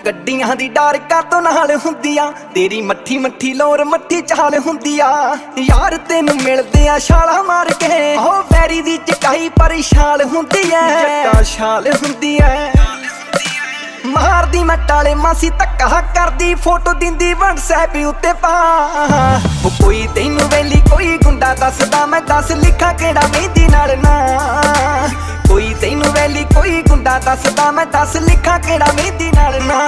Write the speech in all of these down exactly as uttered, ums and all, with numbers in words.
ਗੱਡੀਆਂ ਦੀ ਡਾਰ ਕਾਤੋਂ ਨਾਲ ਹੁੰਦੀਆਂ ਤੇਰੀ ਮੱਠੀ ਮੱਠੀ ਲੋਰ ਮੱਠੀ ਚਾਲ ਹੁੰਦੀ ਆ ਯਾਰ ਤੈਨੂੰ ਮਿਲਦੇ ਆ ਛਾਲਾ ਮਾਰ ਕੇ ਓ ਵੈਰੀ ਦੀ ਚਕਾਈ ਪਰ ਛਾਲ ਹੁੰਦੀ ਐ ਜੱਟਾ ਛਾਲ ਹੁੰਦੀ ਐ ਮਾਰਦੀ ਮੈਂ ਟਾਲੇ ਮਾਸੀ ਧੱਕਾ ਕਰਦੀ ਫੋਟੋ ਦਿੰਦੀ WhatsApp ਉੱਤੇ ਪਾ ਉਹ ਕੋਈ ਤੈਨੂੰ ਵੇਲੀ ਕੋਈ ਗੁੰਡਾ ਦੱਸਦਾ ਮੈਂ ਦੱਸ ਲਿਖਾਂ ਕਿਹੜਾ ਮਹਿੰਦੀ ਨਾਲ ਨਾ ਕੋਈ ਤੈਨੂੰ ਵੇਲੀ ਕੋਈ ਗੁੰਡਾ ਦੱਸਦਾ ਮੈਂ ਦੱਸ ਲਿਖਾਂ ਕਿਹੜਾ ਮਹਿੰਦੀ ਨਾਲ ਨਾ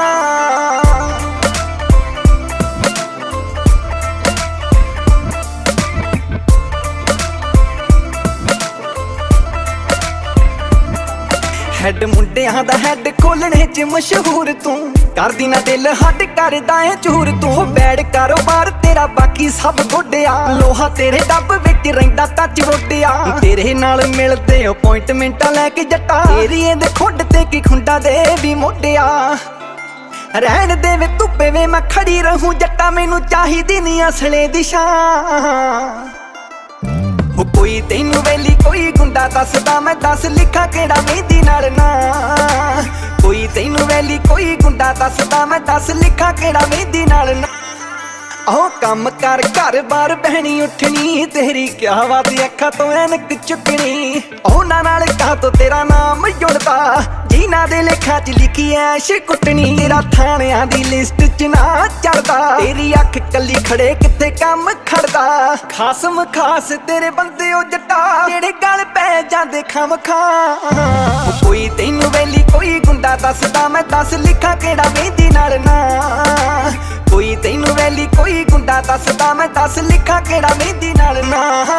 ਹੈਡ ਮੁੰਡਿਆਂ ਦਾ ਹੈਡ ਖੋਲਣੇ ਚ ਮਸ਼ਹੂਰ ਤੂੰ ਕਰਦੀ ਨਾ ਦਿਲ ਹੱਡ ਕਰਦਾ ਏ ਚੂਰ ਤੂੰ ਬੈਡ ਕਾਰੋਬਾਰ ਤੇਰਾ ਬਾਕੀ ਸਭ ਗੋਡਿਆ ਲੋਹਾ ਤੇਰੇ ਡੱਬ ਵਿੱਚ ਰਹਿੰਦਾ ਟੱਚ ਵੋਡਿਆ ਤੇਰੇ ਨਾਲ ਮਿਲਦੇ ਅਪਾਇੰਟਮੈਂਟਾਂ ਲੈ ਕੇ ਜੱਟਾ ਏਰੀਏ ਦੇ ਖੁੱਡ ਤੇ ਕੀ ਖੁੰਡਾ ਦੇ ਵੀ ਮੋਢਿਆ ਰਹਿਣ ਦੇ ਵੇ ਧੁੱਪੇ ਵੇ ਮੈਂ ਖੜੀ ਰਹੂੰ ਜੱਟਾ ਮੈਨੂੰ ਚਾਹੀਦੀ ਨੀ ਅਸਲੇ ਦੀ ਸ਼ਾਨ ਹੋ ਕੋਈ ਤੈਨੂੰ ਵੇਲੀ ਕੋਈ ਗੁੰਡਾ ਦੱਸਦਾ ਮੈਂ ਦੱਸ ਲਿਖਾਂ ਕਿਹੜਾ ਮਹਿੰਦੀ ਨਾਲ ਨਾ ਕੋਈ ਤੈਨੂੰ ਵੇਲੀ ਕੋਈ ਗੁੰਡਾ ਦੱਸਦਾ ਮੈਂ ਦੱਸ ਲਿਖਾਂ ਕਿਹੜਾ ਮਹਿੰਦੀ ਨਾਲ ਨਾ ਉਹ ਕੰਮ ਕਰ ਘਰ ਬਾਰ ਬਹਿਣੀ ਉੱਠਣੀ ਤੇਰੀ ਕਿਆ ਬਾਤ ਅੱਖਾਂ ਤੋਂ ਐਨਕ ਚੁੱਕਣੀ ਉਹਨਾਂ ਨਾਲ ਕਾ ਤੋਂ ਤੇਰਾ ਨਾਮ ਜੁੜਦਾ ਜਿਨ੍ਹਾਂ ਦੇ ਲੇਖਾਂ ਚ ਲਿਖੀ ਐਸ਼ ਕੁੱਟਣੀ ਤੇਰਾ ਥਾਣਿਆਂ ਦੀ ਲਿਸਟ ਚ ਨਾ ਚੜਦਾ ਤੇਰੀ ਅੱਖ ਕੱਲੀ ਖੜੇ ਕਿੱਥੇ ਕੰਮ ਖੜਦਾ ਖਾਸਮ ਖਾਸ ਤੇਰੇ ਬੰਦੇ ਉਹ ਜੱਟਾ ਜਿਹੜੇ ਗਲ ਪੈ ਜਾਂਦੇ ਖਮ ਖਾ ਕੋਈ ਤੈਨੂੰ ਵੇਲੀ ਕੋਈ ਗੁੰਡਾ ਦੱਸਦਾ ਮੈਂ ਦੱਸ ਲਿਖਾਂ ਕਿਹੜਾ ਮਹਿੰਦੀ ਨਾਲ ਨਾ ਕੋਈ ਤੈਨੂੰ ਵੇਲੀ ਕੋਈ ਗੁੰਡਾ ਦੱਸਦਾ ਮੈਂ ਦੱਸ ਲਿਖਾਂ ਕਿਹੜਾ ਮਹਿੰਦੀ ਨਾਲ ਨਾ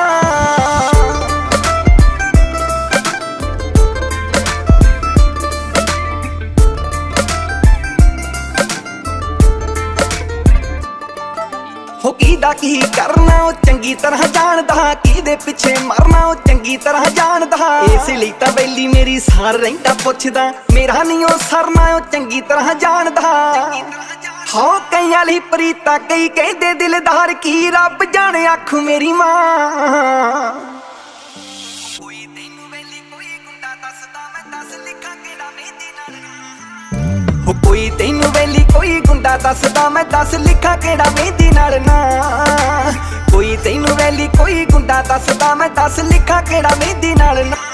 ਹੋ ਕਿਹਦਾ ਕੀ ਕਰਨਾ ਉਹ ਚੰਗੀ ਤਰ੍ਹਾਂ ਜਾਣਦਾ ਕਿਹਦੇ ਪਿੱਛੇ ਮਰਨਾ ਉਹ ਚੰਗੀ ਤਰ੍ਹਾਂ ਜਾਣਦਾ ਇਸ ਲਈ ਤਾਂ ਬੈਲੀ ਮੇਰੀ ਸਾਰ ਰਹਿੰਦਾ ਪੁੱਛਦਾ ਮੇਰਾ ਨਹੀਂ ਉਹ ਸਰਨਾ ਉਹ ਚੰਗੀ ਤਰ੍ਹਾਂ ਜਾਣਦਾ ਹੋ ਕਈਆਂ ਲਈ ਪ੍ਰੀਤਾ ਕਈ ਕਹਿੰਦੇ ਦਿਲਦਾਰ ਕੀ ਰੱਬ ਜਾਣੇ ਆਖੂ ਮੇਰੀ ਮਾਂ ਕੋਈ ਤੈਨੂੰ ਵੇਲੀ ਕੋਈ ਗੁੰਡਾ ਦੱਸਦਾ ਮੈਂ ਦੱਸ ਲਿਖਾਂ ਕਿਹੜਾ ਮਹਿੰਦੀ ਨਾਲ ਹੋ ਕੋਈ ਤੈਨੂੰ ਵੇਲੀ ਕੋਈ ਗੁੰਡਾ ਦੱਸਦਾ ਮੈਂ ਦੱਸ ਲਿਖਾਂ ਕਿਹੜਾ ਮਹਿੰਦੀ ਨਾਲ ਨਾ ਕੋਈ ਤੈਨੂੰ ਵੇਲੀ ਕੋਈ ਗੁੰਡਾ ਦੱਸਦਾ ਮੈਂ ਦੱਸ ਲਿਖਾਂ ਕਿਹੜਾ ਮਹਿੰਦੀ ਨਾਲ ਨਾ